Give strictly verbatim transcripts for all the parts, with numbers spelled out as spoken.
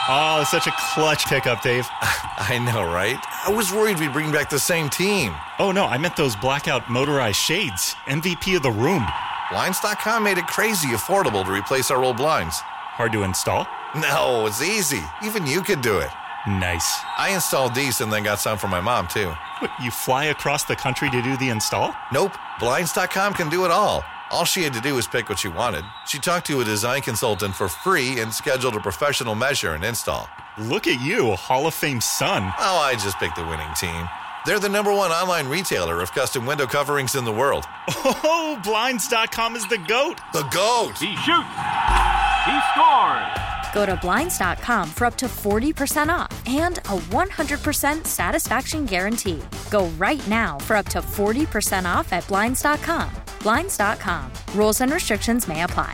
Oh, such a clutch pickup, Dave. I know, right? I was worried we'd bring back the same team. Oh, no, I meant those blackout motorized shades. M V P of the room. Blinds dot com made it crazy affordable to replace our old blinds. Hard to install? No, it's easy. Even you could do it. Nice. I installed these and then got some for my mom, too. What, you fly across the country to do the install? Nope. Blinds dot com can do it all. All she had to do was pick what she wanted. She talked to a design consultant for free and scheduled a professional measure and install. Look at you, a Hall of Fame son. Oh, I just picked the winning team. They're the number one online retailer of custom window coverings in the world. Oh, Blinds dot com is the GOAT. The GOAT! He shoots. He scores. Go to Blinds dot com for up to forty percent off and a one hundred percent satisfaction guarantee. Go right now for up to forty percent off at Blinds dot com. Blinds dot com. Rules and restrictions may apply.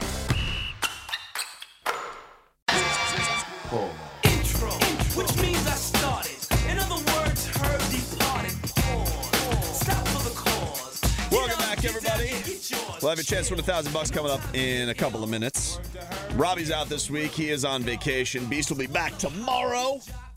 Which means I started. In other words, Herb departed. Stop for the cause. Welcome back, everybody. We'll have a chance to win a thousand bucks coming up in a couple of minutes. Robbie's out this week. He is on vacation. Beast will be back tomorrow.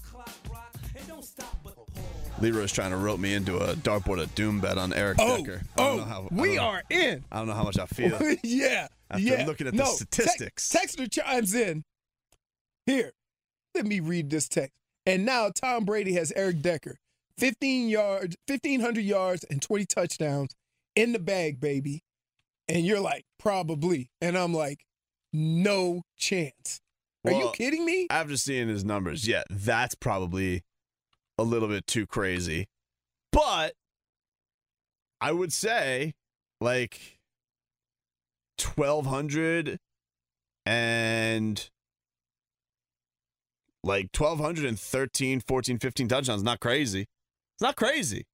Leroy's trying to rope me into a dartboard of doom bet on Eric oh, Decker. I oh, don't know how, we know, are in. I don't know how much I feel. yeah, after yeah. looking at no, the statistics. Te- Texter chimes in. Here, let me read this text. And now Tom Brady has Eric Decker, fifteen yards, fifteen hundred yards, and twenty touchdowns in the bag, baby. And you're like, probably. And I'm like, no chance. Are well, you kidding me? After seeing his numbers, yeah, that's probably a little bit too crazy. But I would say, like, twelve hundred and like twelve hundred and thirteen, fourteen, fifteen touchdowns. Not crazy. It's not crazy.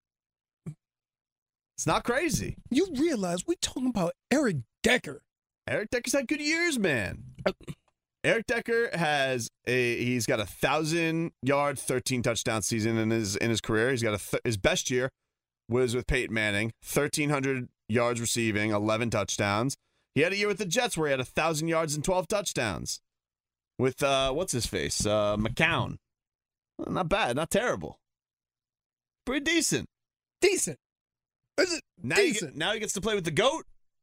It's not crazy. You realize we're talking about Eric Decker. Eric Decker's had good years, man. Eric Decker has a he's got a thousand yard, thirteen touchdown season in his in his career. He's got a th- his best year was with Peyton Manning, thirteen hundred yards receiving, eleven touchdowns. He had a year with the Jets where he had a thousand yards and twelve touchdowns with uh, what's his face, uh, McCown. Well, not bad, not terrible, pretty decent. Decent. Is it now decent? He get, now he gets to play with the GOAT.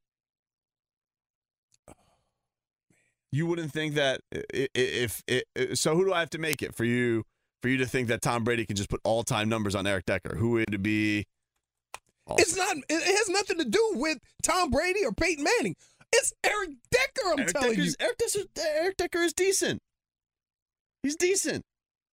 You wouldn't think that if, if, if so. Who do I have to make it for you for you to think that Tom Brady can just put all time numbers on Eric Decker? Who would it be? Awesome. It's not. It has nothing to do with Tom Brady or Peyton Manning. It's Eric Decker. I'm Eric telling Decker's, you. Eric Decker, Eric Decker is decent. He's decent.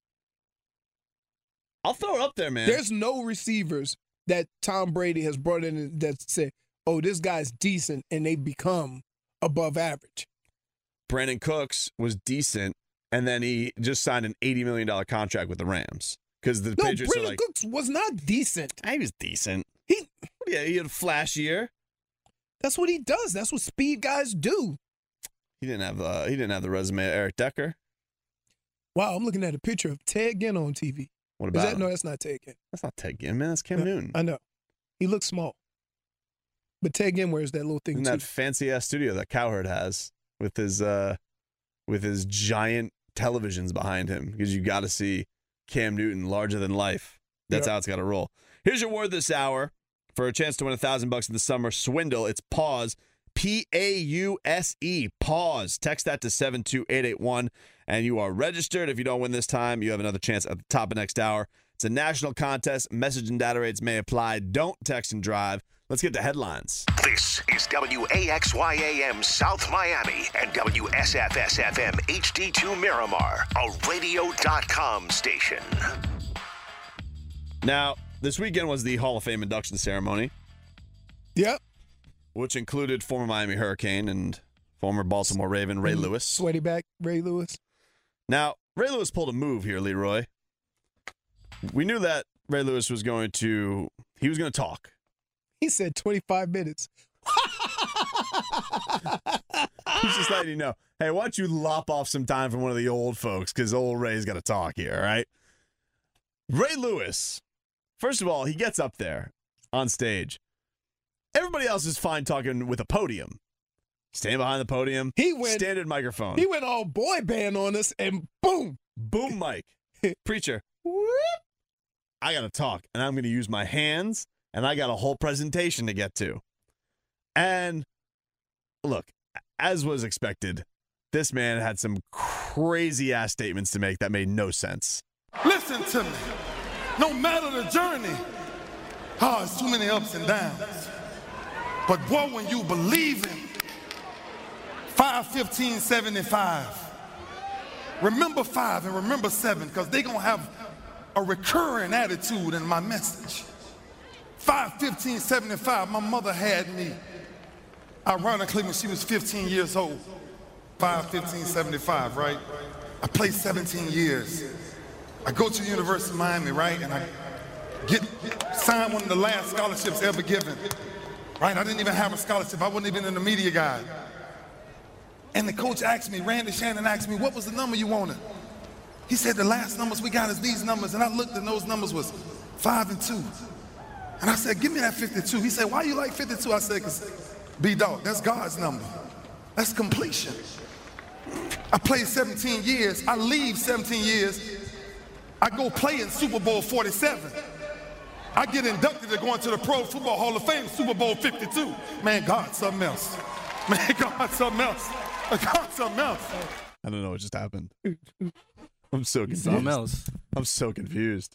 I'll throw it up there, man. There's no receivers that Tom Brady has brought in that say, "Oh, this guy's decent," and they become above average. Brandon Cooks was decent, and then he just signed an eighty million dollars contract with the Rams because the no, Patriots Brandon are like, Cooks was not decent. He was decent. He, yeah, he had a flash year. That's what he does. That's what speed guys do. He didn't have uh, he didn't have the resume of Eric Decker. Wow, I'm looking at a picture of Ted Ginn on T V. What about Is that, him? no, that's not Ted Ginn. That's not Ted Ginn, man. That's Cam no, Newton. I know. He looks small. But Ted Ginn wears that little thing in too. that fancy ass studio that Cowherd has with his uh, with his giant televisions behind him, because you got to see Cam Newton larger than life. That's yep. how it's got to roll. Here's your word this hour for a chance to win a thousand bucks in the summer swindle. It's pause. P A U S E. Pause. Text that to seven two eight eight one, and you are registered. If you don't win this time, you have another chance at the top of next hour. It's a national contest. Message and data rates may apply. Don't text and drive. Let's get to headlines. This is W A X Y A M South Miami and W S F S F M H D two Miramar, a radio dot com station. Now, this weekend was the Hall of Fame induction ceremony. Yep. Which included former Miami Hurricane and former Baltimore Raven Ray Lewis. Sweaty back Ray Lewis. Now, Ray Lewis pulled a move here, Leroy. We knew that Ray Lewis was going to, he was going to talk. He said twenty-five minutes. He's just letting you know, hey, why don't you lop off some time from one of the old folks, because old Ray's got to talk here, all right? Ray Lewis, first of all, he gets up there on stage. Everybody else is fine talking with a podium. Stand behind the podium. He went standard microphone. He went all boy band on us, and boom, boom, mic. Preacher. Whoop. I got to talk, and I'm going to use my hands, and I got a whole presentation to get to. And look, as was expected, this man had some crazy ass statements to make that made no sense. Listen to me. No matter the journey, oh, it's too many ups and downs. But boy, when you believe in five fifteen seventy-five, remember five and remember seven, because they're going to have a recurring attitude in my message. five fifteen seventy-five, my mother had me, ironically, when she was fifteen years old. five fifteen seventy-five, right? I played seventeen years. I go to the University of Miami, right? And I get signed one of the last scholarships ever given, right? I didn't even have a scholarship. I wasn't even in the media guide. And the coach asked me, Randy Shannon asked me, what was the number you wanted? He said, the last numbers we got is these numbers. And I looked and those numbers was five and two. And I said, give me that fifty-two. He said, why you like fifty-two? I said, because B-Dog, that's God's number. That's completion. I played seventeen years. I leave seventeen years. I go play in Super Bowl forty-seven. I get inducted to go into the Pro Football Hall of Fame, Super Bowl fifty-two. Man, God's something else. Man, God's something else. God's something else. I don't know what just happened. I'm so confused. Something else. I'm so confused.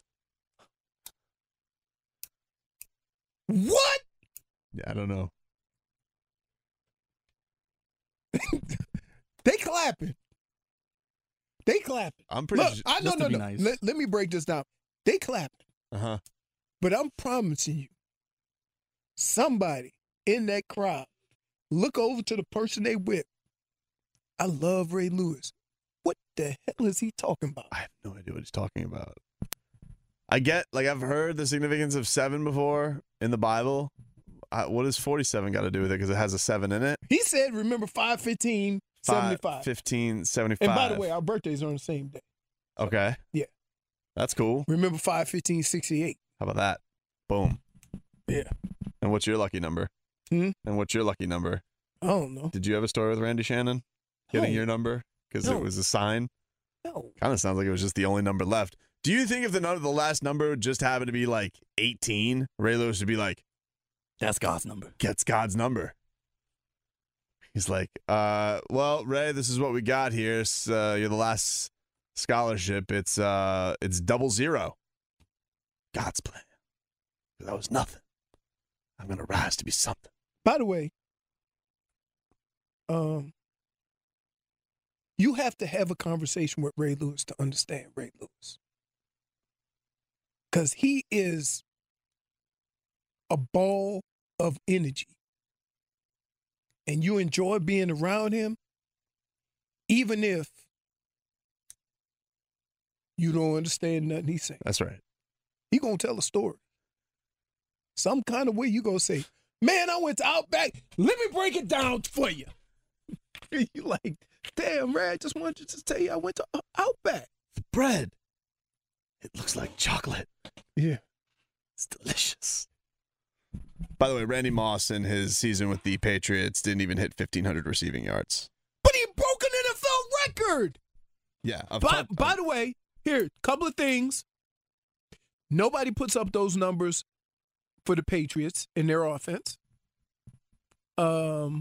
What? Yeah, I don't know. They clapping. They clapping. I'm pretty Look, sure. I no just no to be no. nice. Let, let me break this down. They clapping. Uh-huh. But I'm promising you, somebody in that crowd look over to the person they with. I love Ray Lewis. What the hell is he talking about? I have no idea what he's talking about. I get, like, I've heard the significance of seven before in the Bible. Uh, what does forty-seven got to do with it? Because it has a seven in it. He said, remember five fifteen seventy-five. fifteen seventy-five. And by the way, our birthdays are on the same day. Okay. Yeah. That's cool. Remember five fifteen sixty-eight. How about that? Boom. Yeah. And what's your lucky number? Hmm? And what's your lucky number? I don't know. Did you have a story with Randy Shannon getting No. your number? Because No. it was a sign? No. Kind of sounds like it was just the only number left. Do you think if the, the last number just happened to be like eighteen, Ray Lewis would be like, That's God's number. gets God's number? He's like, uh, well, Ray, this is what we got here. It's, uh, you're the last scholarship. It's uh, it's double zero. God's plan. That was nothing. I'm going to rise to be something. By the way, um, you have to have a conversation with Ray Lewis to understand Ray Lewis. Because he is a ball of energy. And you enjoy being around him, even if you don't understand nothing he's saying. That's right. He gonna tell a story. Some kind of way you gonna say, man, I went to Outback. Let me break it down for you. You like, damn, Ray, I just wanted to tell you I went to Outback. The bread. It looks like chocolate. Yeah. It's delicious. By the way, Randy Moss in his season with the Patriots didn't even hit fifteen hundred receiving yards. But he broke an N F L record. Yeah. I've By, talked- by the way, here, couple of things. Nobody puts up those numbers for the Patriots in their offense. Um,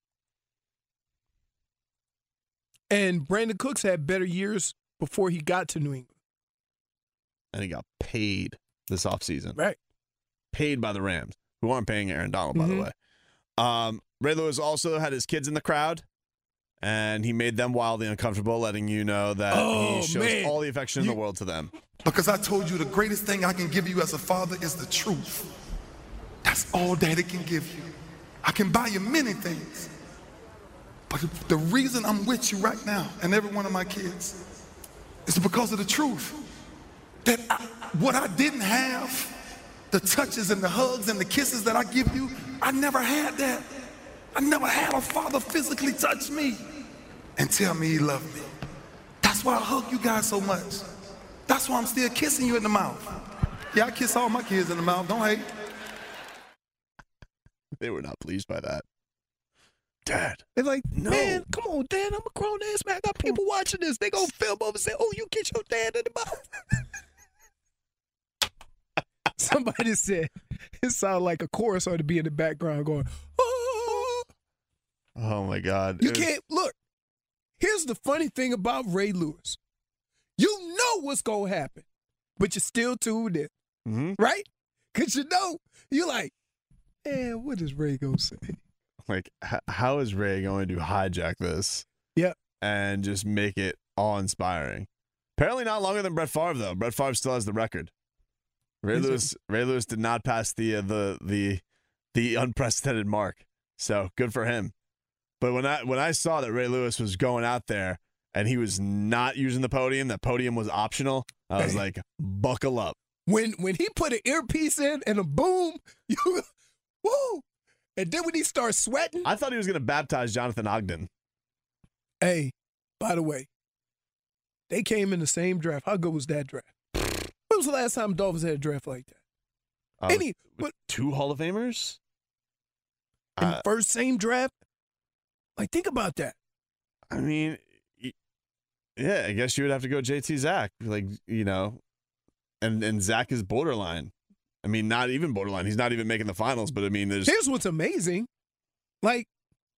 and Brandon Cooks had better years before he got to New England. And he got paid this offseason. Right. Paid by the Rams, who aren't paying Aaron Donald, by Mhm. the way. Um, Ray Lewis also had his kids in the crowd, and he made them wildly uncomfortable, letting you know that Oh, he shows man. all the affection in You- the world to them. Because I told you the greatest thing I can give you as a father is the truth. That's all Daddy can give you. I can buy you many things. But the reason I'm with you right now and every one of my kids is because of the truth. That I, what I didn't have, the touches and the hugs and the kisses that I give you, I never had that. I never had a father physically touch me and tell me he loved me. That's why I hug you guys so much. That's why I'm still kissing you in the mouth. Yeah, I kiss all my kids in the mouth. Don't hate. They were not pleased by that. Dad. They're like, No. man, come on, Dad. I'm a grown ass man. I got people watching this. They gonna film over and say, oh, you get your dad in the mouth. Somebody said it sounded like a chorus ought to be in the background going, oh. Oh my God. You It was- can't look. Here's the funny thing about Ray Lewis. You know what's gonna happen, but you're still tuned in, Mhm. right? Cause you know, you're like, man, what is Ray gonna say? Like, h- how is Ray going to hijack this? Yeah. And just make it awe-inspiring? Apparently not longer than Brett Favre, though. Brett Favre still has the record. Ray Is it? Lewis Ray Lewis did not pass the uh, the the the unprecedented mark. So good for him. But when I when I saw that Ray Lewis was going out there and he was not using the podium, that podium was optional, I was like, buckle up. When when he put an earpiece in and a boom, you woo. And then when he starts sweating, I thought he was going to baptize Jonathan Ogden. hey, by the way, they came in the same draft. How good was that draft? When was the last time Dolphins had a draft like that? Uh, Any with but two Hall of Famers? in Uh, the first same draft? Like, think about that. I mean, y- yeah, I guess you would have to go J T Zach. Like, you know, and, and Zach is borderline. I mean, not even borderline. He's not even making the finals, but I mean, there's. Here's what's amazing. Like,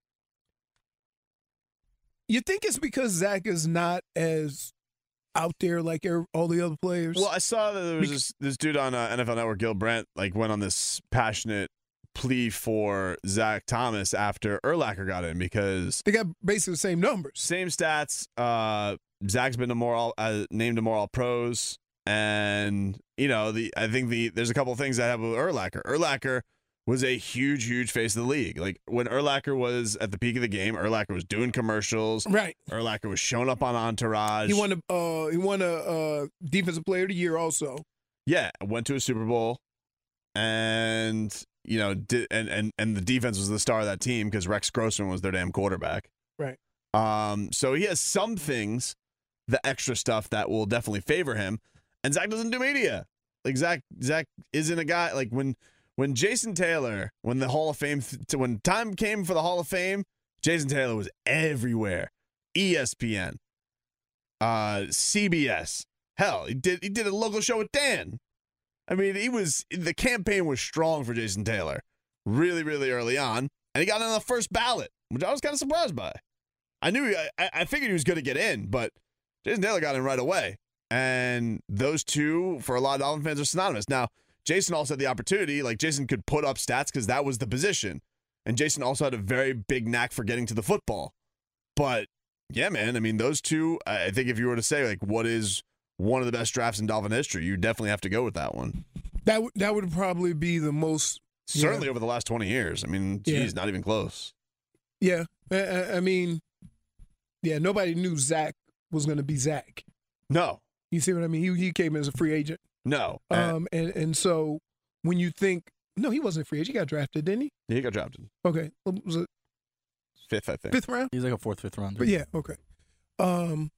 you think it's because Zach is not as out there like er- all the other players? Well, I saw that there was this, this dude on uh, N F L Network, Gil Brandt, like went on this passionate plea for Zach Thomas after Urlacher got in because they got basically the same numbers. same stats. Uh, Zach's been to more all, uh, named to more all pros, and you know the I think the there's a couple of things that have with Urlacher. Urlacher was a huge, huge face of the league. Like when Urlacher was at the peak of the game, Urlacher was doing commercials. Right. Urlacher was showing up on Entourage. He won a uh, he won a uh, defensive player of the year also. Yeah, went to a Super Bowl, and you know, did, and and and the defense was the star of that team because Rex Grossman was their damn quarterback. Right. Um. So he has some things, the extra stuff that will definitely favor him, and Zach doesn't do media. Like Zach, Zach isn't a guy like when when Jason Taylor, when the Hall of Fame, when time came for the Hall of Fame, Jason Taylor was everywhere. E S P N, uh, C B S. Hell, he did he did a local show with Dan. I mean, he was the campaign was strong for Jason Taylor, really, really early on, and he got on the first ballot, which I was kind of surprised by. I knew, I, I figured he was going to get in, but Jason Taylor got in right away, and those two for a lot of Dolphin fans are synonymous. Now, Jason also had the opportunity, like Jason could put up stats because that was the position, and Jason also had a very big knack for getting to the football. But yeah, man, I mean, those two. I think if you were to say like what is one of the best drafts in Dolphin history, you definitely have to go with that one. That would that would probably be the most Certainly yeah. over the last twenty years. I mean, geez, Yeah. not even close. Yeah, I- I, I mean, yeah, nobody knew Zach was going to be Zach. No, You see what I mean? He he came as a free agent. no. Uh, Um, and and so when you think, no, he wasn't a free agent. He got drafted, didn't he? he got drafted Okay, What was it fifth, I think. fifth round? He's like a fourth, fifth rounder. But yeah, okay. Um,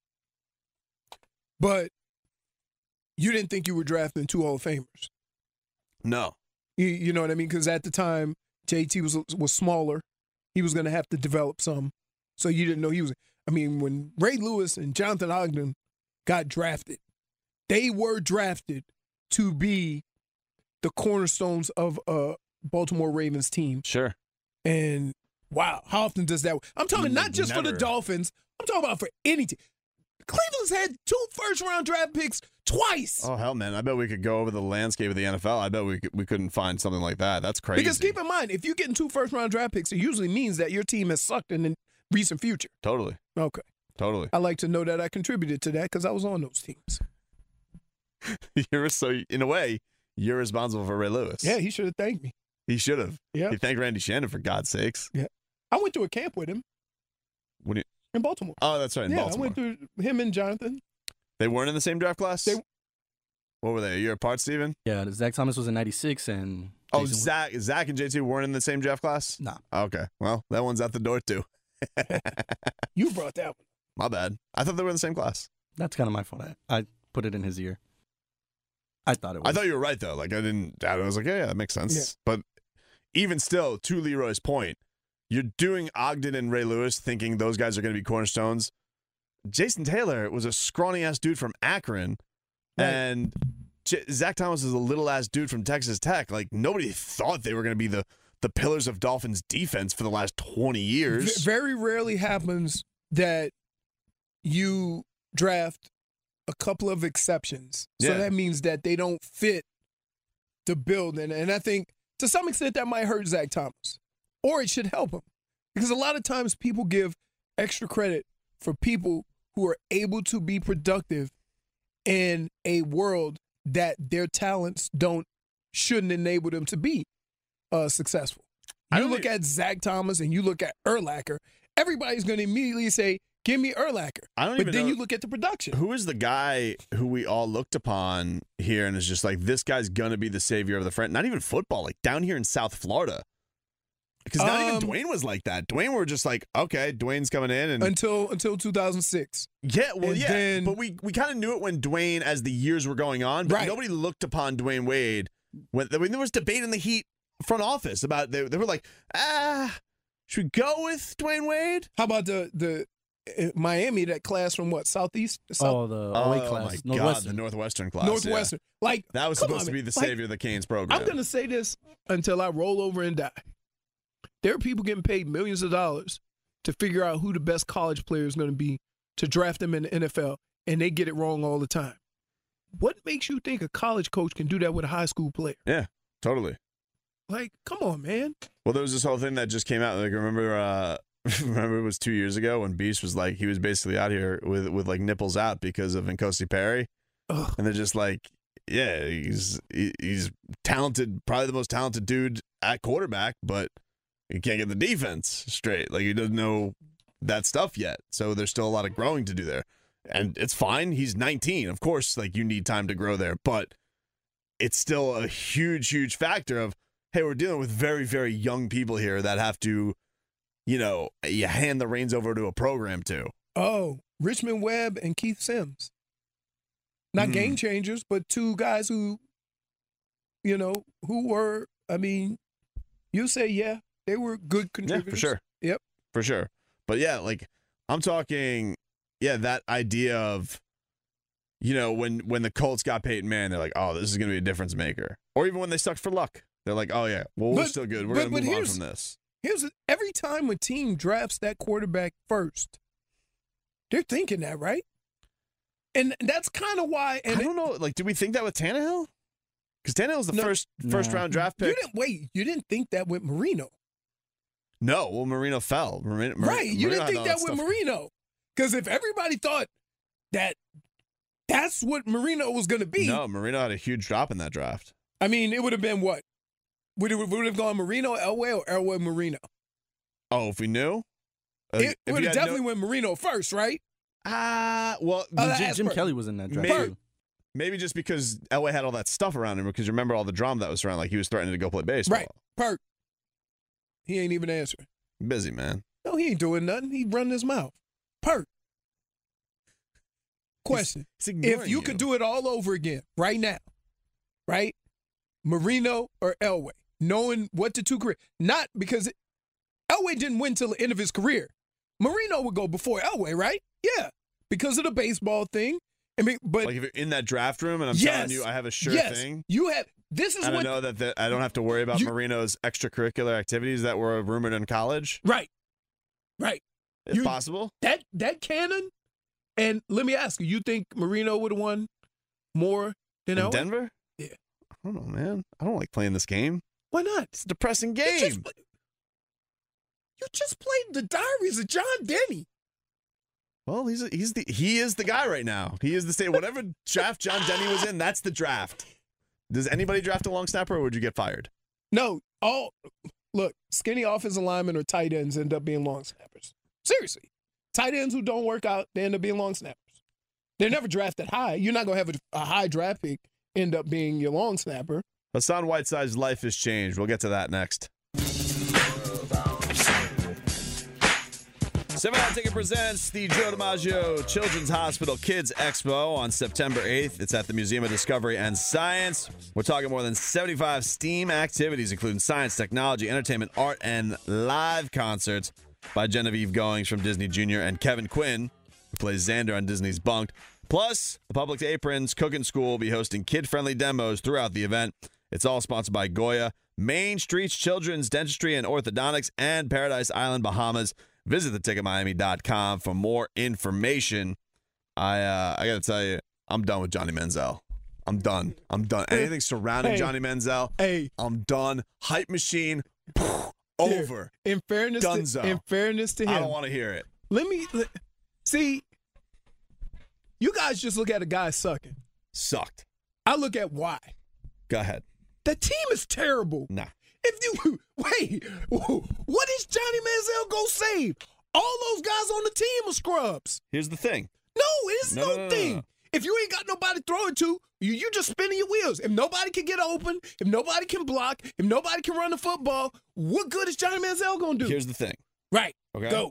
but you didn't think you were drafting two Hall of Famers. No, You, you know what I mean? Because at the time, J T was was smaller. He was going to have to develop some. So you didn't know he was. I mean, when Ray Lewis and Jonathan Ogden got drafted, they were drafted to be the cornerstones of a Baltimore Ravens team. sure. And wow, how often does that? I'm talking not just for the Never. Dolphins. I'm talking about for any team. Cleveland's had two first round draft picks twice. Oh hell, man! I bet we could go over the landscape of the N F L. I bet we could, we couldn't find something like that. That's crazy. Because keep in mind, if you're getting two first round draft picks, it usually means that your team has sucked in the recent future. totally, Okay. totally. I like to know that I contributed to that because I was on those teams. You're so in a way you're responsible for Ray Lewis. Yeah, he should have thanked me. he should have. Yeah. He thanked Randy Shannon for God's sakes. I went to a camp with him When you, in Baltimore. oh, that's right, in yeah, Baltimore. I went through him and Jonathan. They weren't in the same draft class. They- what were they? A year apart, Steven? Yeah, Zach Thomas was in ninety-six and. Oh, Jason- Zach, Zach and J T weren't in the same draft class? Nah. Okay. Well, that one's out the door, too. You brought that one. My bad. I thought they were in the same class. That's kind of my fault. I, I put it in his ear. I thought it was. I thought you were right, though. Like, I didn't doubt it. I was like, yeah, yeah, that makes sense. Yeah. But even still, to Leroy's point, you're doing Ogden and Ray Lewis thinking those guys are going to be cornerstones. Jason Taylor was a scrawny-ass dude from Akron, right. and J- Zach Thomas is a little-ass dude from Texas Tech. Like, nobody thought they were going to be the, the pillars of Dolphins' defense for the last twenty years. V- very rarely happens that you draft a couple of exceptions. So Yeah. that means that they don't fit the build. And, and I think, to some extent, that might hurt Zach Thomas. Or it should help him. Because a lot of times people give extra credit for people who are able to be productive in a world that their talents don't shouldn't enable them to be uh, successful. I You don't look e- at Zach Thomas and you look at Urlacher, everybody's going to immediately say, give me Urlacher. I don't but even then know- you look at the production. Who is the guy who we all looked upon here and is just like, this guy's going to be the savior of the front? Not even football, like down here in South Florida. Because not Um, even Dwayne was like that. Dwayne were just like, okay, Dwayne's coming in. and Until until two thousand six. Yeah, well, and yeah. then- but we, we kind of knew it when Dwayne, as the years were going on, but Right. nobody looked upon Dwayne Wade. When, when there was debate in the Heat front office about, they, they were like, ah, should we go with Dwayne Wade? How about the the uh, Miami, that class from what, Southeast? South, Oh, the away oh, class. my God, Northwestern. the Northwestern class. Northwestern. Like, Yeah. That was come supposed on, to be man. the Like, savior of the Canes program. I'm going to say this until I roll over and die. There are people getting paid millions of dollars to figure out who the best college player is going to be to draft them in the N F L, and they get it wrong all the time. What makes you think a college coach can do that with a high school player? Yeah, totally. Like, come on, man. Well, there was this whole thing that just came out. Like, remember, uh, remember it was two years ago when Beast was like, he was basically out here with with like nipples out because of Nkosi Perry, Ugh. and they're just like, yeah, he's he, he's talented, probably the most talented dude at quarterback, but he can't get the defense straight. Like, he doesn't know that stuff yet, so there's still a lot of growing to do there, and it's fine. He's nineteen, of course. Like, you need time to grow there, but it's still a huge, huge factor of, hey, we're dealing with very, very young people here that have to, you know, you hand the reins over to a program to. Oh, Richmond Webb and Keith Sims. Not Hmm. game changers, but two guys who, you know, who were, I mean, you say, yeah, they were good Yeah, contributors. for sure. Yep. For sure. But yeah, like, I'm talking, yeah, that idea of, you know, when when the Colts got Peyton Manning, they're like, oh, this is going to be a difference maker. Or even when they sucked for luck, they're like, oh, yeah, well, we're But- still good. We're but- going but to move on here's- from this. Here's a, every time a team drafts that quarterback first, they're thinking that, right? And that's kind of why. And I don't know. Like, did we think that with Tannehill? Because Tannehill was the No. first first Nah. round draft you pick. didn't wait. You didn't think that with Marino, No, well, Marino fell. Marino, Mar- right? You Marino didn't had think all that with stuff. Marino, because if everybody thought that that's what Marino was going to be, No, Marino had a huge drop in that draft. I mean, it would have been what? Would it would have gone Marino Elway or Elway Marino? Oh, if we knew? Uh, It if would you have had definitely no- went Marino first, right? Ah, well, Uh, Jim- Jim, Jim Asper. Kelly was in that draft Maybe- too. maybe just because Elway had all that stuff around him, because remember all the drama that was around, like he was threatening to go play baseball. Right. Perk. He ain't even answering. Busy, man. No, he ain't doing nothing. He running his mouth. Perk. Question. He's ignoring If you could do it all over again right now, right? Marino or Elway, knowing what the two career, not because Elway didn't win till the end of his career. Marino would go before Elway, right? Yeah, because of the baseball thing. I mean, but Like if you're in that draft room and I'm yes, telling you I have a sure yes, thing, you have. This is and I what know that, that I don't have to worry about You- Marino's extracurricular activities that were rumored in college. right, right. It's You- possible. That that canon. And let me ask you: you think Marino would have won more than In Elway? Denver? Yeah. I don't know, man. I don't like playing this game. Why not? It's a depressing You game. just, play- you just played the Diaries of John Denny. Well, he's he's the he is the guy right now. He is the state. Whatever draft John Denny was in, that's the draft. Does anybody draft a long snapper, or would you get fired? No, all look, skinny offensive linemen or tight ends end up being long snappers. Seriously. Tight ends who don't work out, they end up being long snappers. They're never drafted high. You're not going to have a, a high draft pick end up being your long snapper. Hassan Whiteside's life has changed. We'll get to that next. Seven Ticket presents the Joe DiMaggio Children's Hospital Kids Expo on September eighth. It's at the Museum of Discovery and Science. We're talking more than seventy-five STEAM activities, including science, technology, entertainment, art, and live concerts by Genevieve Goings from Disney Junior and Kevin Quinn, who plays Xander on Disney's Bunked. Plus, the Public Aprons Cooking School will be hosting kid-friendly demos throughout the event. It's all sponsored by Goya, Main Street's Children's Dentistry and Orthodontics, and Paradise Island, Bahamas. Visit the ticket miami dot com for more information. I uh, I got to tell you, I'm done with Johnny Manziel. I'm done. I'm done. Anything surrounding Hey. Johnny Manziel, Hey. I'm done. Hype machine, over. In fairness, Dunzo. to, in fairness to him, I don't want to hear it. let me let- see. You guys just look at a guy sucking. Sucked. I look at why. Go ahead. The team is terrible. Nah. If you wait, what is Johnny Manziel go save? All those guys on the team are scrubs. Here's the thing. No, it's No, no, no, no, no, thing. no. If you ain't got nobody to throw it to, you you just spinning your wheels. If nobody can get open, if nobody can block, if nobody can run the football, what good is Johnny Manziel gonna do? Here's the thing. right. Okay. Go.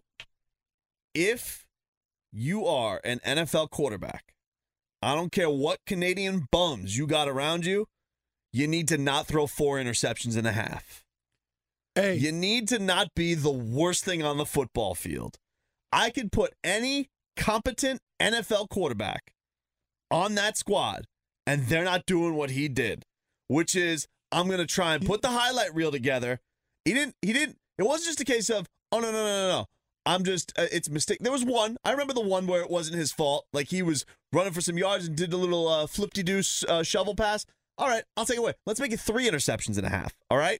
If you are an N F L quarterback, I don't care what Canadian bums you got around you, you need to not throw four interceptions and a half. Hey, You need to not be the worst thing on the football field. I could put any competent N F L quarterback on that squad, and they're not doing what he did, which is I'm going to try and put the highlight reel together. He didn't. He didn't. It wasn't just a case of oh no no no no no. I'm just uh, it's a mistake. There was one. I remember the one where it wasn't his fault. Like he was running for some yards and did a little uh, flip-de-doo uh, shovel pass. All right, I'll take it away. Let's make it three interceptions and a half. All right.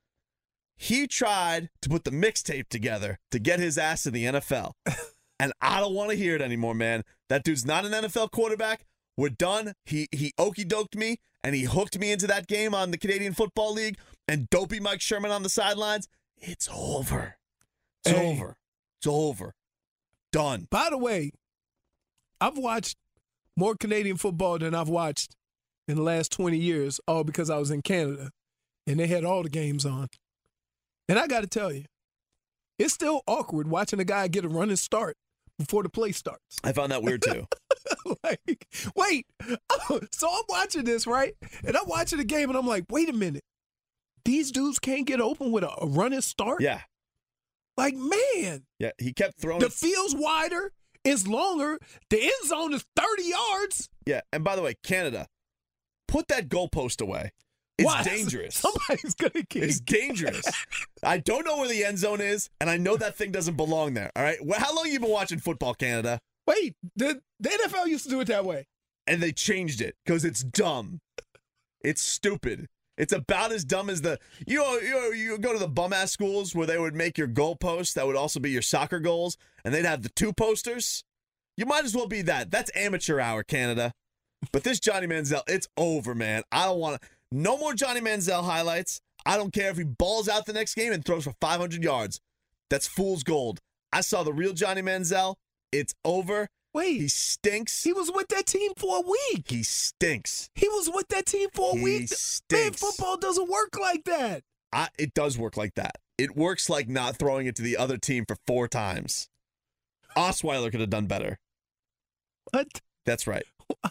He tried to put the mixtape together to get his ass in the N F L. And I don't want to hear it anymore, man. That dude's not an N F L quarterback. We're done. He he okey-doked me, and he hooked me into that game on the Canadian Football League, and dopey Mike Sherman on the sidelines. It's over. It's Hey. over. It's over. Done. by the way, I've watched more Canadian football than I've watched in the last twenty years, all because I was in Canada, and they had all the games on. And I got to tell you, it's still awkward watching a guy get a running start before the play starts. I found that weird, too. like, wait. So I'm watching this, right? And I'm watching the game, and I'm like, wait a minute. These dudes can't get open with a, a running start? Yeah. Like, man, Yeah. He kept throwing the it. field's wider, it's longer, the end zone is thirty yards. Yeah. And by the way, Canada, put that goalpost away. It's Why? dangerous. Somebody's going to get It's dangerous. I don't know where the end zone is, and I know that thing doesn't belong there. All right. Well, how long you been watching football, Canada? Wait, the, the N F L used to do it that way. And they changed it because it's dumb. It's stupid. It's about as dumb as the you know, you know, you go to the bum ass schools where they would make your goalposts that would also be your soccer goals, and they'd have the two posters. You might as well be that. That's amateur hour, Canada. But this Johnny Manziel, it's over, man. I don't want to. No more Johnny Manziel highlights. I don't care if he balls out the next game and throws for five hundred yards. That's fool's gold. I saw the real Johnny Manziel. It's over. Wait, He stinks. he was with that team for a week. He stinks. He was with that team for a He week. Man, stinks. football doesn't work like that. I, it does work like that. It works like not throwing it to the other team for four times. Osweiler could have done better. What? That's right.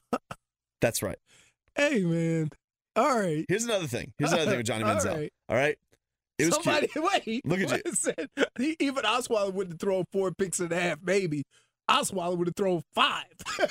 That's right. Hey, man. All right. Here's another thing. Here's another thing with Johnny All Manziel. right. All right. It was Somebody, cute. wait. Look at what you. it said, he, even Osweiler wouldn't throw four picks and a half, maybe. Osweiler would have thrown five.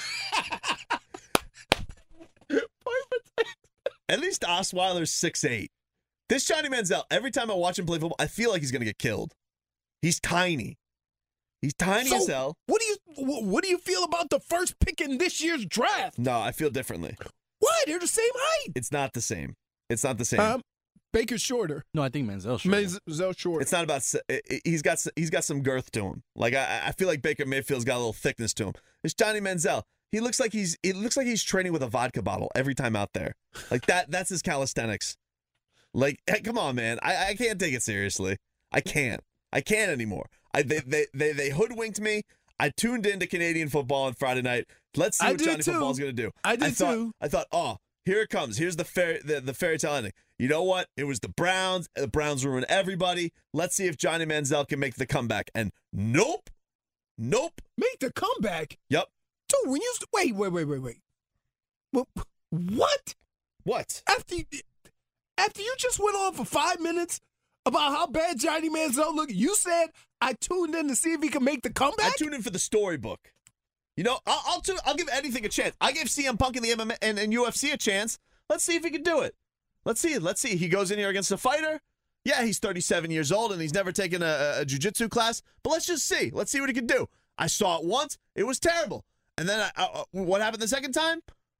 At least Osweiler's six eight. This Johnny Manziel, every time I watch him play football, I feel like he's going to get killed. He's tiny. He's tiny So, as hell. What do you wh- what do you feel about the first pick in this year's draft? No, I feel differently. Why? They're the same height. It's not the same. It's not the same. Um, Baker's shorter. No, I think Manziel's shorter. Manziel's shorter. It's not about. s- it- it- He's got. s- He's got some girth to him. Like I, I feel like Baker Mayfield's got a little thickness to him. It's Johnny Manziel. He looks like he's. It looks like he's training with a vodka bottle every time out there. Like that. That's his calisthenics. Like, hey, come on, man. I, I can't take it seriously. I can't. I can't anymore. I they they they, they hoodwinked me. I tuned into Canadian football on Friday night. Let's see I what did Johnny too. Football's gonna do. I did I thought, too. I thought, oh, here it comes. Here's the fairy the, the fairy tale ending. You know what? It was the Browns. The Browns ruined everybody. Let's see if Johnny Manziel can make the comeback. And nope. Nope. Make the comeback? Yep. Dude, when you wait, wait, wait, wait, wait. Well, what? What? After you, after you just went on for five minutes about how bad Johnny Manziel looked, you said I tuned in to see if he can make the comeback? I tuned in for the storybook. You know, I'll I'll, tune, I'll give anything a chance. I gave C M Punk in the M M A and, and U F C a chance. Let's see if he can do it. Let's see. Let's see. He goes in here against a fighter. Yeah, he's thirty-seven years old and he's never taken a, a jiu-jitsu class. But let's just see. Let's see what he can do. I saw it once. It was terrible. And then I, I, what happened the second time?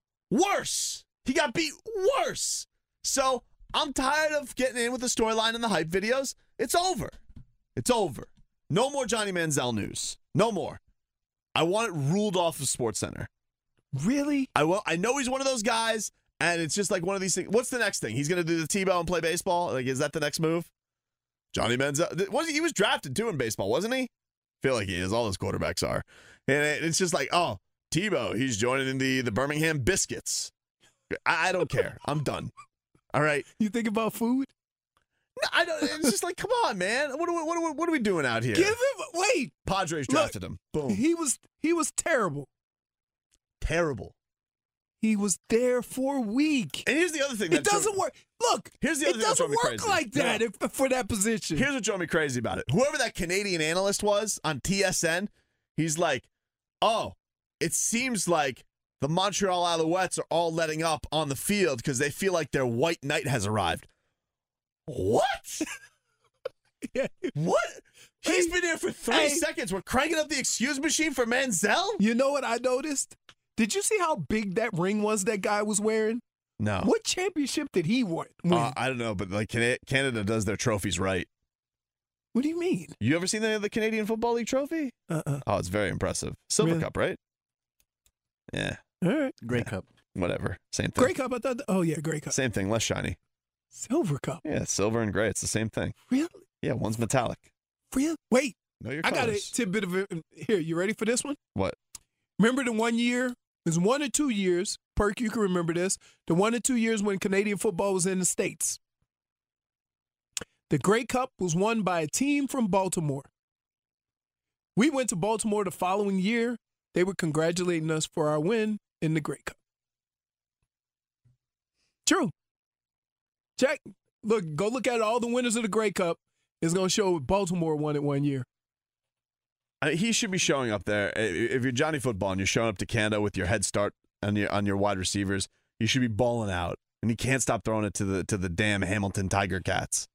Worse. He got beat worse. So I'm tired of getting in with the storyline and the hype videos. It's over. It's over. No more Johnny Manziel news. No more. I want it ruled off of SportsCenter. Really? I will. I know he's one of those guys, and it's just like one of these things. What's the next thing? He's going to do the Tebow and play baseball? Like, is that the next move? Johnny Manziel. Was he, he was drafted, too, in baseball, wasn't he? I feel like he is. All those quarterbacks are. And it, it's just like, oh, Tebow, he's joining the, the Birmingham Biscuits. I, I don't care. I'm done. All right. You think about food? No, I don't. It's just like, come on, man. What are we, what are we, what are we doing out here? Give him. Wait. Padres drafted Look, him. Boom. He was he was terrible. Terrible. He was there for a week. And here's the other thing. That It doesn't drove, work. Look, here's the other it thing that doesn't drove me work crazy. like that No. if, for that position. Here's what drove me crazy about it. Whoever that Canadian analyst was on T S N, he's like, oh, it seems like the Montreal Alouettes are all letting up on the field because they feel like their white knight has arrived. What? Yeah. What? He's Hey, been here for three hey. seconds. We're cranking up the excuse machine for Manziel? You know what I noticed? Did you see how big that ring was that guy was wearing? No. What championship did he win? Uh, I don't know, but like Cana- Canada does their trophies right. What do you mean? You ever seen the, the Canadian Football League trophy? Uh-uh. Oh, it's very impressive. Silver Really? Cup, right? Yeah, All right. Grey Yeah. Cup. whatever. Same thing. Grey Cup, I thought. Oh, yeah, Grey Cup. Same thing, less shiny. Silver Cup. Yeah, silver and gray. It's the same thing. Really? Yeah, one's metallic. Really? Wait. Know your I got a colors. tidbit of it. Here, you ready for this one? What? Remember the one year? It was one or two years. Perk, you can remember this. The one or two years when Canadian football was in the States. The Grey Cup was won by a team from Baltimore. We went to Baltimore the following year. They were congratulating us for our win in the Grey Cup. True. Check. Look, go look at all the winners of the Grey Cup. It's going to show Baltimore won it one year. Uh, he should be showing up there. I- If you're Johnny Football and you're showing up to Canada with your head start on your on your wide receivers, you should be balling out. And he can't stop throwing it to the to the damn Hamilton Tiger Cats.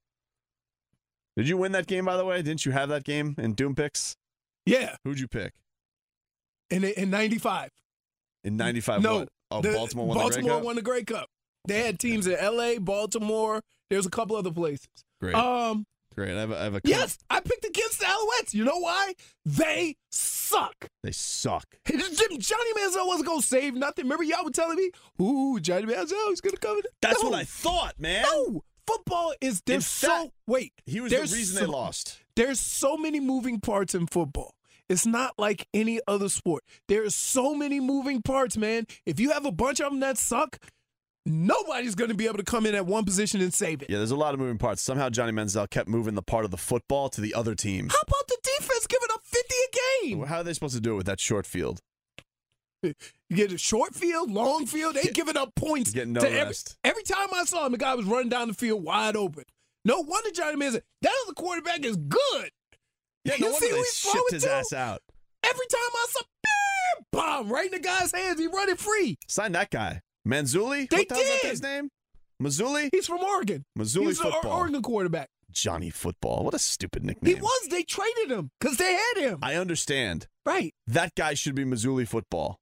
Did you win that game, by the way? Didn't you have that game in Doom Picks? Yeah. Who'd you pick? In in ninety-five. In ninety-five, No. what? Oh, the- Baltimore won Baltimore the Grey Cup? won the Grey Cup. They had teams in L A, Baltimore. There's a couple other places. Great. Um, Great. I have a, I have a yes, I picked against the Alouettes. You know why? They suck. They suck. Johnny Manziel wasn't going to save nothing. Remember y'all were telling me, ooh, Johnny Manziel, he's going to come in. That's No. what I thought, man. No, football is, there's In fact, so, wait. He was the there's reason so, they lost. There's so many moving parts in football. It's not like any other sport. There's so many moving parts, man. If you have a bunch of them that suck, nobody's going to be able to come in at one position and save it. Yeah, there's a lot of moving parts. Somehow Johnny Manziel kept moving the part of the football to the other teams. How about the defense giving up fifty a game? How are they supposed to do it with that short field? You get a short field, long field, they giving up points. Getting no to every, rest. every time I saw him, the guy was running down the field wide open. No wonder Johnny Manziel, that other quarterback is good. Yeah, You no wonder see who they he's shipped throwing his to? ass out. Every time I saw, bam, bomb, right in the guy's hands, he running free. Sign that guy. Manzuli? They what the hell's that did. guy's name? Mazzuli? He's from Oregon. Mazzuli He's an football. Oregon quarterback. Johnny Football. What a stupid nickname. He was. They traded him because they had him. I understand. Right. That guy should be Mazzuli Football.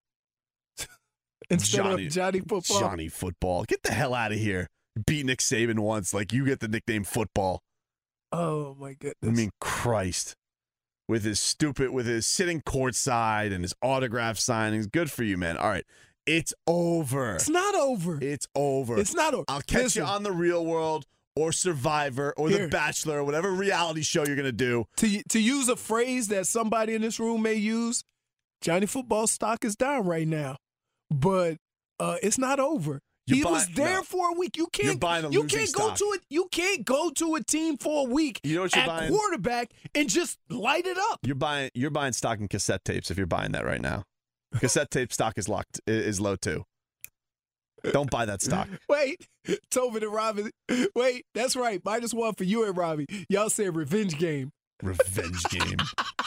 Instead Johnny, of Johnny Football. Johnny Football. Get the hell out of here. Beat Nick Saban once. Like, you get the nickname Football. Oh, my goodness. I mean, Christ. With his stupid, with his sitting courtside and his autograph signings. Good for you, man. All right. It's over. It's not over. It's over. It's not over. I'll catch Listen, you on The Real World or Survivor or Here. The Bachelor or whatever reality show you're going to do. To, to use a phrase that somebody in this room may use, Johnny Football stock is down right now. But uh, it's not over. You're he buy- was there no. for a week. You can't. You're buying a you losing can't stock. go to it. You can't go to a team for a week You know what you're at buying? quarterback and just light it up. You're buying you're buying stock in cassette tapes if you're buying that right now. Cassette tape stock is locked is low too. Don't buy that stock. Wait, Tobin and Robbie. Wait, that's right. Minus one for you and Robbie. Y'all said revenge game. Revenge game.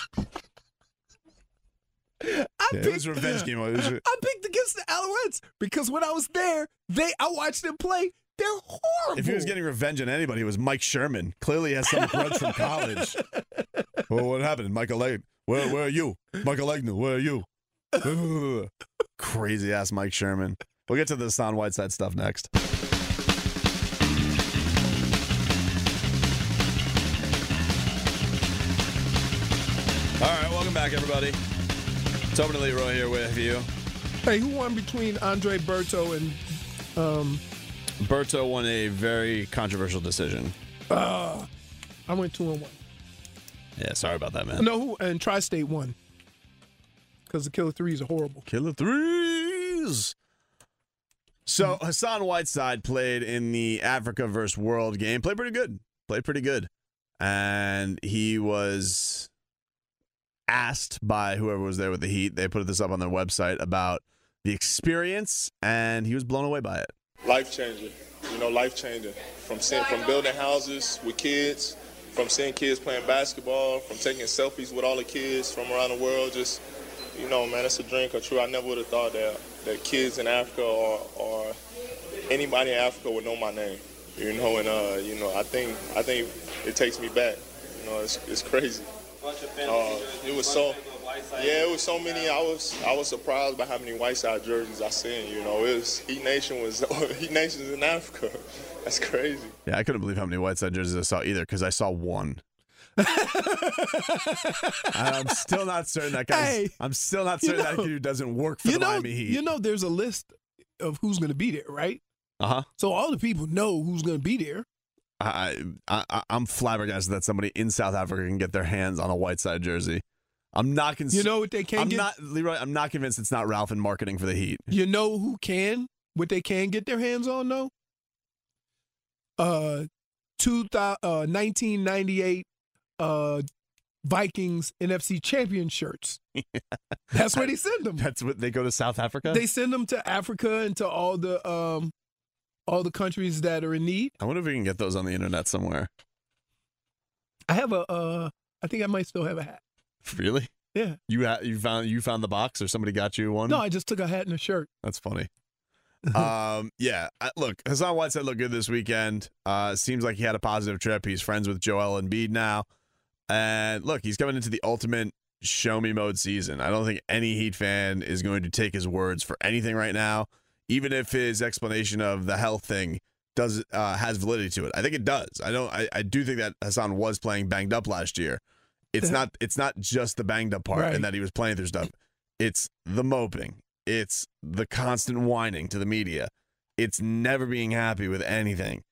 I Yeah, picked, it was a revenge game. It was a- I picked against the Alouettes because when I was there, they I watched them play. They're horrible. If he was getting revenge on anybody, it was Mike Sherman. Clearly, he has some grudge from college. Well, what happened, Michael Legg? Where, where are you, Michael Legner? Where are you? Ugh. Crazy ass Mike Sherman. We'll get to the Hassan Whiteside stuff next. All right, welcome back, everybody. Tobin and Leroy here with you. Hey, who won between Andre Berto and um? Berto won a very controversial decision. Uh, I went two and one. Yeah, sorry about that, man. No, who and Tri-State won because the Killer Threes are horrible. Killer Threes. So Hassan Whiteside played in the Africa versus World game. Played pretty good. Played pretty good. And he was asked by whoever was there with the Heat. They put this up on their website about the experience, and he was blown away by it. Life changing, you know, life changing. From seeing, from building houses with kids, from seeing kids playing basketball, from taking selfies with all the kids from around the world. Just, you know, man, it's a dream come true. I never would have thought that that kids in Africa or or anybody in Africa would know my name. You know, and uh, you know, I think I think it takes me back. You know, it's it's crazy. Uh, it was so. Yeah, it was so many. I was I was surprised by how many Whiteside jerseys I seen. You know, it was Heat Nation was Heat Nation's in Africa. That's crazy. Yeah, I couldn't believe how many Whiteside jerseys I saw either because I saw one. I'm still not certain that guy. Hey, I'm still not certain you know, that dude doesn't work for You the know, Miami Heat. you know, there's a list of who's going to be there, right? Uh huh. So all the people know who's going to be there. I, I I'm flabbergasted that somebody in South Africa can get their hands on a Whiteside jersey. I'm not convinced. You know what they can I'm get? not Leroy. I'm not convinced it's not Ralph in marketing for the Heat. You know who can? What they can get their hands on, though? Uh, two thousand, uh, nineteen ninety-eight uh, Vikings N F C champion shirts. That's where they send them. That's what they go to South Africa. They send them to Africa and to all the um, all the countries that are in need. I wonder if we can get those on the internet somewhere. I have a. Uh, I think I might still have a hat. Really? Yeah. You ha- you found you found the box, or somebody got you one? No, I just took a hat and a shirt. That's funny. um, yeah. I, look, Hassan Whiteside looked good this weekend. Uh, seems like he had a positive trip. He's friends with Joel Embiid now, and look, he's coming into the ultimate show me mode season. I don't think any Heat fan is going to take his words for anything right now, even if his explanation of the health thing does uh, has validity to it. I think it does. I don't. I, I do think that Hassan was playing banged up last year. It's not. It's not just the banged up part, Right. and that he was playing through stuff. It's the moping. It's the constant whining to the media. It's never being happy with anything.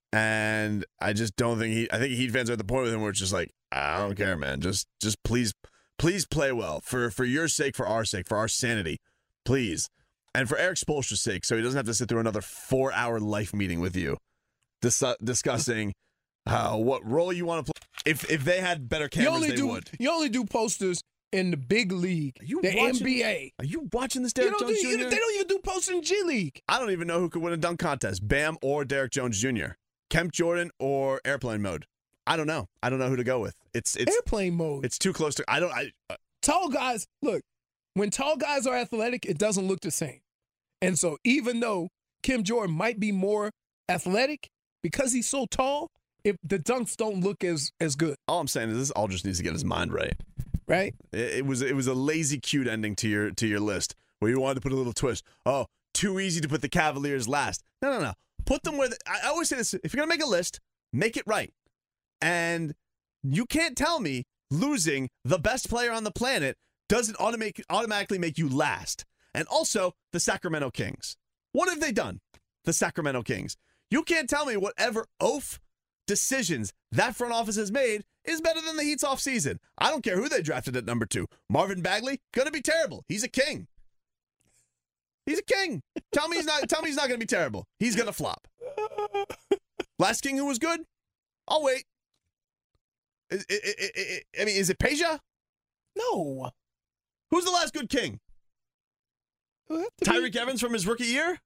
And I just don't think he I think Heat fans are at the point with him where it's just like, I don't care, man. Just just please please play well. For for your sake, for our sake, for our sanity. Please. And for Eric Spoelstra's sake, so he doesn't have to sit through another four hour life meeting with you dis- discussing uh, what role you want to play. If if they had better You cameras, only they do. would. You only do posters in the big league, you the watching- N B A. Are you watching this You Derrick don't Jones do, you, Junior? they don't even do posters in G League. I don't even know who could win a dunk contest, Bam or Derrick Jones Junior Kemp Jordan or airplane mode. I don't know. I don't know who to go with. It's it's Airplane mode. it's too close to. I don't. I uh, Tall guys, look, when tall guys are athletic, it doesn't look the same. And so even though Kim Jordan might be more athletic, because he's so tall, if the dunks don't look as as good, all I'm saying is this all just needs to get his mind right. right? It, it was it was a lazy, cute ending to your to your list where you wanted to put a little twist. Oh, too easy to put the Cavaliers last. No, no, no. Put them where the, I, I always say this: if you're gonna make a list, make it right. And you can't tell me losing the best player on the planet doesn't automate, automatically make you last. And also, the Sacramento Kings. What have they done? The Sacramento Kings. You can't tell me whatever oaf decisions that front office has made is better than the Heat's offseason. I don't care who they drafted at number two. Marvin Bagley, gonna be terrible. He's a king. He's a king. Tell me he's not. Tell me he's not going to be terrible. He's going to flop. Last king who was good? I'll wait. Is, I, I, I, I mean, is it Peja? No. Who's the last good king? Tyreek be... Evans from his rookie year?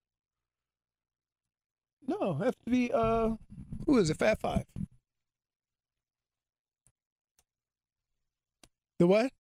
No, have to be, uh, who is it, Fat Five? The what?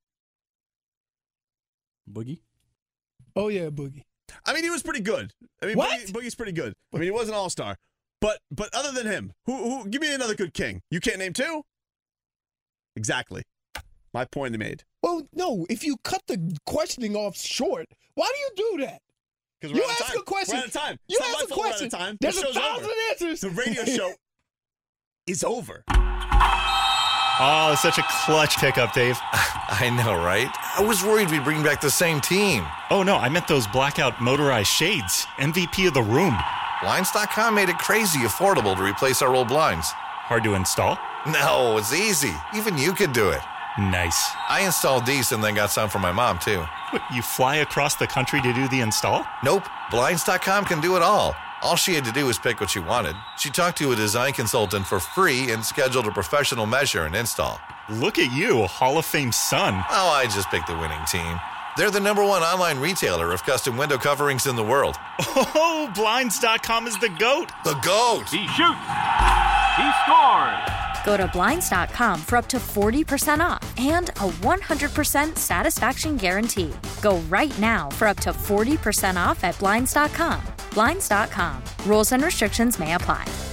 Boogie? Oh, yeah, Boogie. I mean, he was pretty good. I mean, what? Boogie, Boogie's pretty good. I mean, he was an all-star. But but other than him, who who? Give me another good king. You can't name two? Exactly. My point made. Well, no, if you cut the questioning off short, why do you do that? Because we're you out of ask time. a question. We're out of time. You it's ask a question. We're out of time. There's the a thousand over. answers. The radio show is over. Oh, such a clutch pickup, Dave. I know, right? I was worried we'd bring back the same team. Oh, no, I meant those blackout motorized shades. M V P of the room. Blinds dot com made it crazy affordable to replace our old blinds. Hard to install? No, it's easy. Even you could do it. Nice. I installed these and then got some for my mom, too. What, you fly across the country to do the install? Nope. Blinds dot com can do it all. All she had to do was pick what she wanted. She talked to a design consultant for free and scheduled a professional measure and install. Look at you, a Hall of Fame son. Oh, I just picked the winning team. They're the number one online retailer of custom window coverings in the world. Oh, Blinds dot com is the GOAT. The GOAT. He shoots. He scores. Go to Blinds dot com for up to forty percent off and a one hundred percent satisfaction guarantee. Go right now for up to forty percent off at Blinds dot com. Blinds dot com. Rules and restrictions may apply.